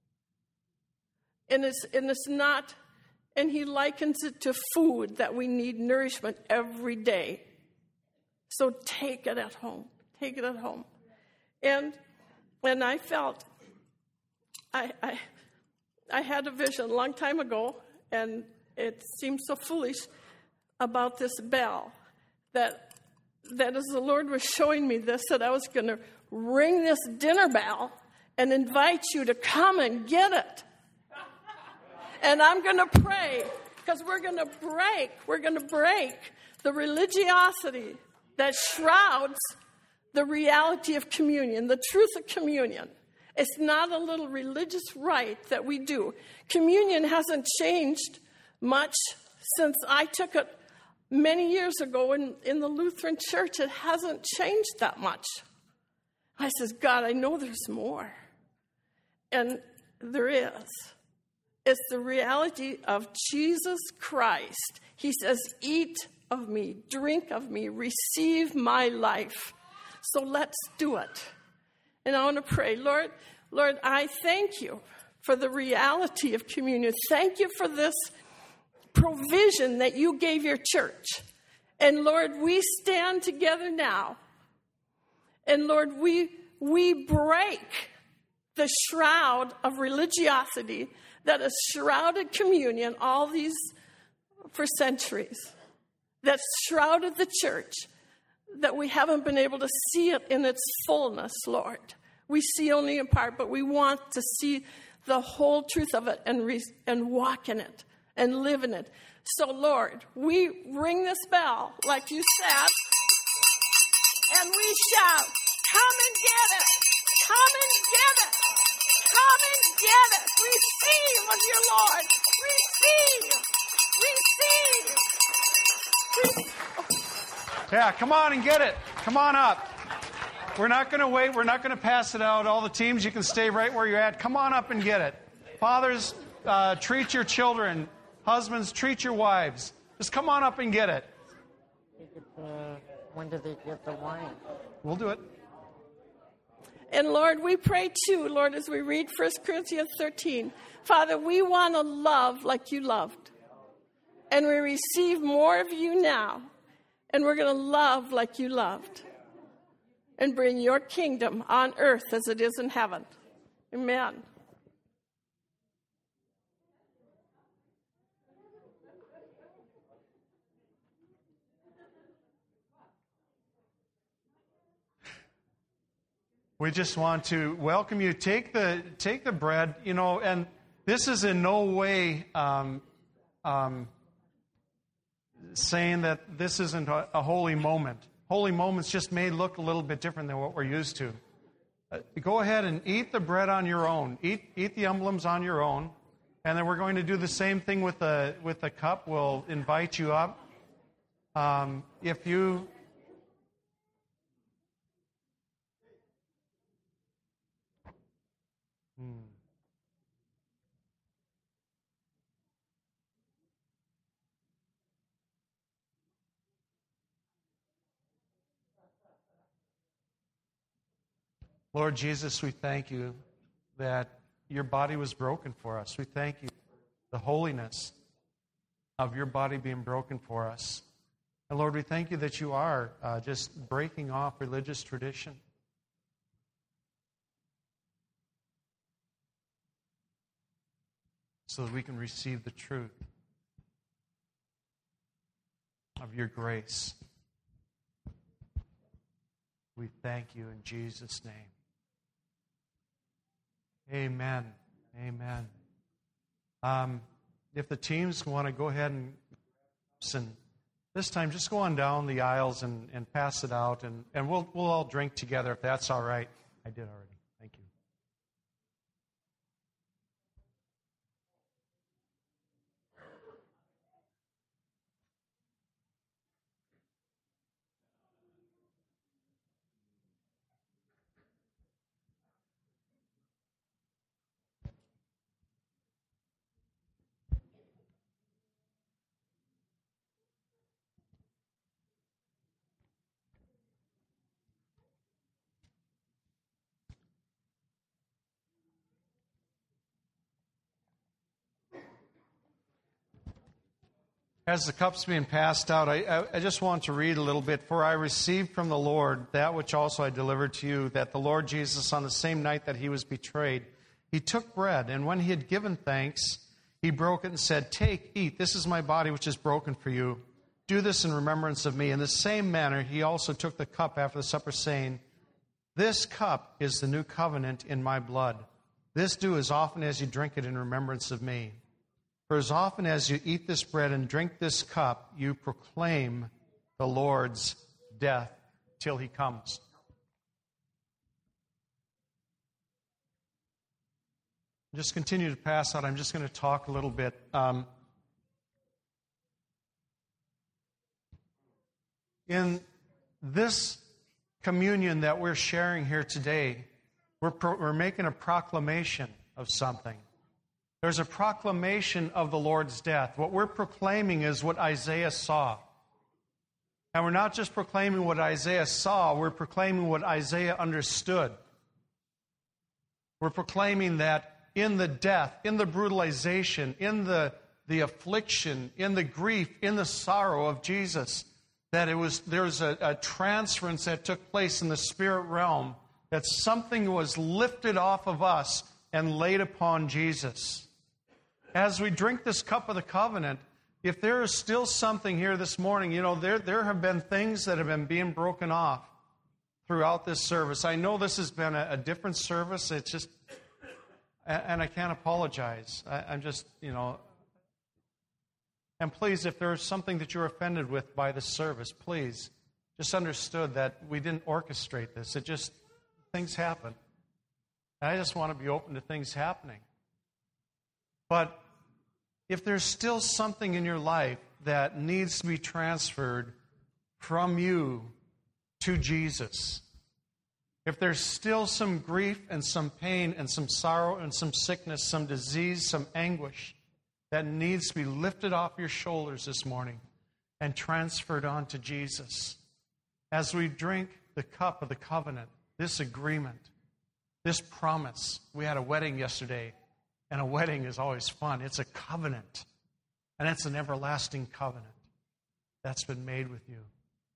And it's, and it's not, and he likens it to food that we need nourishment every day. So take it at home. Take it at home. And And I felt, I, I I had a vision a long time ago, and it seemed so foolish, about this bell, that that as the Lord was showing me this, that I was going to ring this dinner bell and invite you to come and get it. And I'm going to pray, because we're going to break, we're going to break the religiosity that shrouds the reality of communion, the truth of communion. It's not a little religious rite that we do. Communion hasn't changed much since I took it many years ago in, in the Lutheran Church. It hasn't changed that much. I says, God, I know there's more. And there is. It's the reality of Jesus Christ. He says, eat of me, drink of me, receive my life. So let's do it. And I want to pray, Lord, Lord, I thank you for the reality of communion. Thank you for this provision that you gave your church. And Lord, we stand together now. And Lord, we we break the shroud of religiosity that has shrouded communion all these for centuries, that's shrouded the church, that we haven't been able to see it in its fullness, Lord. We see only in part, but we want to see the whole truth of it and re- and walk in it and live in it. So, Lord, we ring this bell, like you said, and we shout, come and get it, come and get it, come and get it. Receive of your Lord. Receive, receive, receive. Yeah, come on and get it. Come on up. We're not going to wait. We're not going to pass it out. All the teams, you can stay right where you're at. Come on up and get it. Fathers, uh, treat your children Husbands, treat your wives. Just come on up and get it. Uh, when do they get the wine? We'll do it. And Lord, we pray too, Lord, as we read First Corinthians thirteen. Father, we want to love like you loved. And we receive more of you now. And we're going to love like you loved. And bring your kingdom on earth as it is in heaven. Amen. We just want to welcome you. Take the take the bread, you know, and this is in no way um, um, saying that this isn't a, a holy moment. Holy moments just may look a little bit different than what we're used to. Uh, go ahead and eat the bread on your own. Eat eat the emblems on your own, and then we're going to do the same thing with the with the cup. We'll invite you up. Um, if you. Hmm. Lord Jesus, we thank you that your body was broken for us. We thank you for the holiness of your body being broken for us. And Lord, we thank you that you are uh, just breaking off religious tradition. So that we can receive the truth of your grace. We thank you in Jesus' name. Amen. Amen. Um, if the teams want to go ahead and, and this time just go on down the aisles and, and pass it out, and, and we'll we'll all drink together if that's all right. I did already. Thank you. As the cup's being passed out, I, I, I just want to read a little bit. For I received from the Lord that which also I delivered to you, that the Lord Jesus, on the same night that he was betrayed, he took bread, and when he had given thanks, he broke it and said, "Take, eat, this is my body which is broken for you. Do this in remembrance of me." In the same manner, he also took the cup after the supper, saying, "This cup is the new covenant in my blood. This do as often as you drink it in remembrance of me. For as often as you eat this bread and drink this cup, you proclaim the Lord's death till he comes." Just continue to pass out. I'm just going to talk a little bit. Um, in this communion that we're sharing here today, we're, pro- we're making a proclamation of something. There's a proclamation of the Lord's death. What we're proclaiming is what Isaiah saw. And we're not just proclaiming what Isaiah saw, we're proclaiming what Isaiah understood. We're proclaiming that in the death, in the brutalization, in the, the affliction, in the grief, in the sorrow of Jesus, that it was there's a, a transference that took place in the spirit realm, that something was lifted off of us and laid upon Jesus. As we drink this cup of the covenant, if there is still something here this morning, you know, there, there have been things that have been being broken off throughout this service. I know this has been a, a different service. It's just, and I can't apologize. I, I'm just, you know, and please, if there's something that you're offended with by this service, please, just understood that we didn't orchestrate this. It just, things happen. And I just want to be open to things happening. But if there's still something in your life that needs to be transferred from you to Jesus, if there's still some grief and some pain and some sorrow and some sickness, some disease, some anguish that needs to be lifted off your shoulders this morning and transferred on to Jesus. As we drink the cup of the covenant, this agreement, this promise. We had a wedding yesterday, and a wedding is always fun. It's a covenant, and it's an everlasting covenant that's been made with you.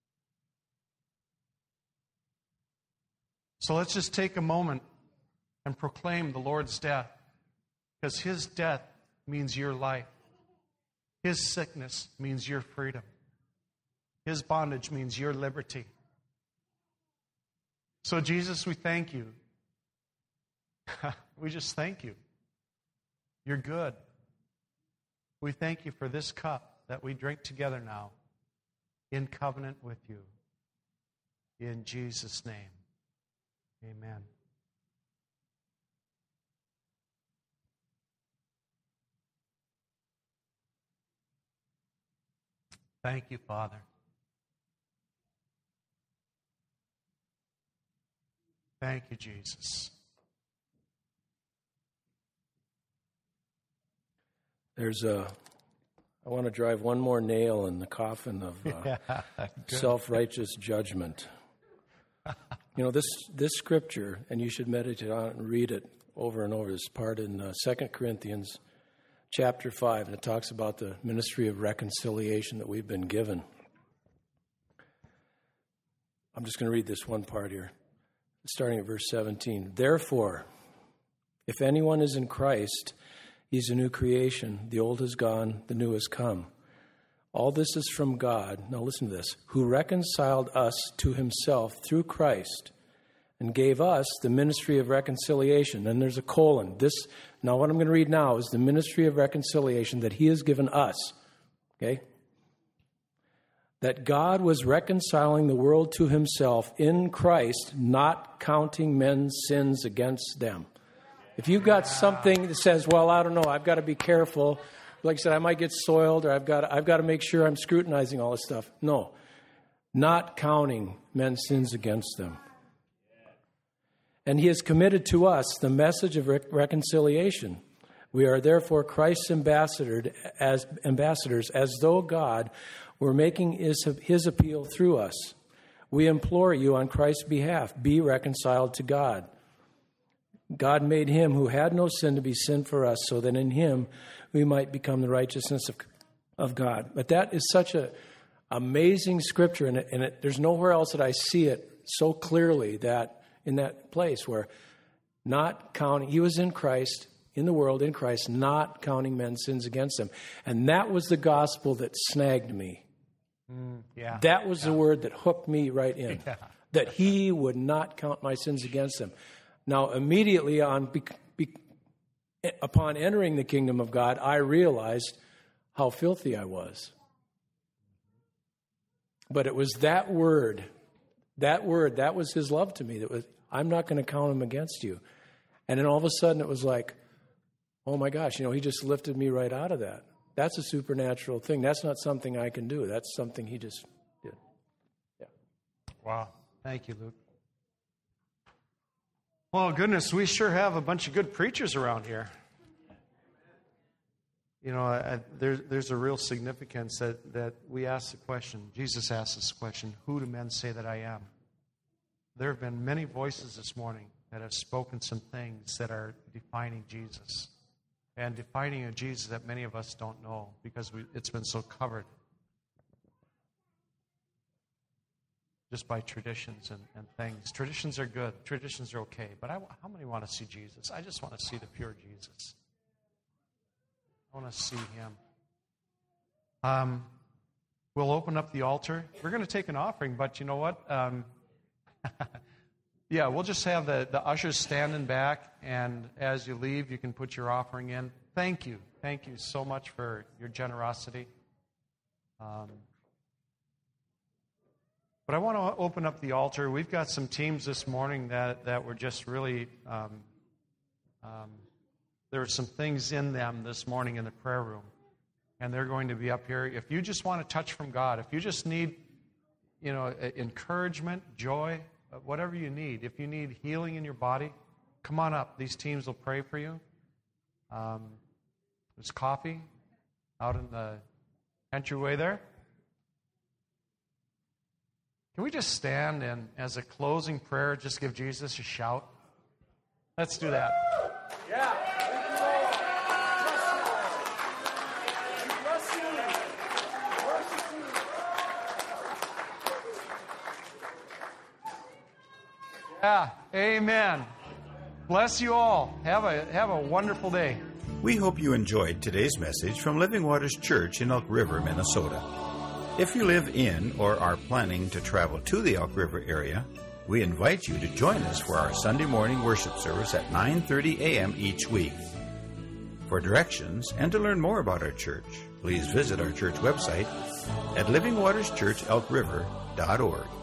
So let's just take a moment and proclaim the Lord's death, because his death means your life. His sickness means your freedom. His bondage means your liberty. So Jesus, we thank you. We just thank you. You're good. We thank you for this cup that we drink together now in covenant with you. In Jesus' name, amen. Thank you, Father. Thank you, Jesus. There's a, I want to drive one more nail in the coffin of uh, Yeah, self-righteous judgment. You know, this this scripture, and you should meditate on it and read it over and over, is part in uh, Second Corinthians chapter five, and it talks about the ministry of reconciliation that we've been given. I'm just going to read this one part here, starting at verse seventeen. Therefore, if anyone is in Christ, he's a new creation. The old is gone, the new has come. All this is from God. Now listen to this. Who reconciled us to himself through Christ and gave us the ministry of reconciliation. Then there's a colon. This, now what I'm going to read now is the ministry of reconciliation that he has given us. Okay? That God was reconciling the world to himself in Christ, not counting men's sins against them. If you've got something that says, well, I don't know, I've got to be careful. Like I said, I might get soiled, or I've got to, I've got to make sure I'm scrutinizing all this stuff. No, not counting men's sins against them. And he has committed to us the message of re- reconciliation. We are therefore Christ's ambassador, as ambassadors, as though God were making his, his appeal through us. We implore you on Christ's behalf, be reconciled to God. God made him who had no sin to be sin for us, so that in him we might become the righteousness of, of God. But that is such an amazing scripture, and, it, and it, there's nowhere else that I see it so clearly that in that place where not counting, he was in Christ, in the world, in Christ, not counting men's sins against them. And that was the gospel that snagged me. Mm, yeah. That was yeah. the word that hooked me right in, yeah. that he would not count my sins against them. Now, immediately on, be, be, upon entering the kingdom of God, I realized how filthy I was. But it was that word, that word, that was his love to me. That was, I'm not going to count them against you. And then all of a sudden it was like, oh my gosh, you know, he just lifted me right out of that. That's a supernatural thing. That's not something I can do. That's something he just did. Yeah. Wow. Thank you, Luke. Well, goodness, we sure have a bunch of good preachers around here. You know, I, there, there's a real significance that, that we ask the question, Jesus asked this question, who do men say that I am? There have been many voices this morning that have spoken some things that are defining Jesus. And defining a Jesus that many of us don't know because we, it's been so covered just by traditions and, and things. Traditions are good. Traditions are okay. But I, how many want to see Jesus? I just want to see the pure Jesus. I want to see him. Um, we'll open up the altar. We're going to take an offering, but you know what? Um, yeah, we'll just have the, the ushers standing back, and as you leave, you can put your offering in. Thank you. Thank you so much for your generosity. Um, But I want to open up the altar. We've got some teams this morning that, that were just really, um, um, there were some things in them this morning in the prayer room. And they're going to be up here. If you just want a touch from God, if you just need, you know, encouragement, joy, whatever you need, if you need healing in your body, come on up. These teams will pray for you. Um, there's coffee. out in the entryway there. Can we just stand and, as a closing prayer, just give Jesus a shout? Let's do that. Yeah. Yeah, amen. Bless you all. Have a have a wonderful day. We hope you enjoyed today's message from Living Waters Church in Elk River, Minnesota. If you live in or are planning to travel to the Elk River area, we invite you to join us for our Sunday morning worship service at nine thirty a.m. each week. For directions and to learn more about our church, please visit our church website at living waters church elk river dot org.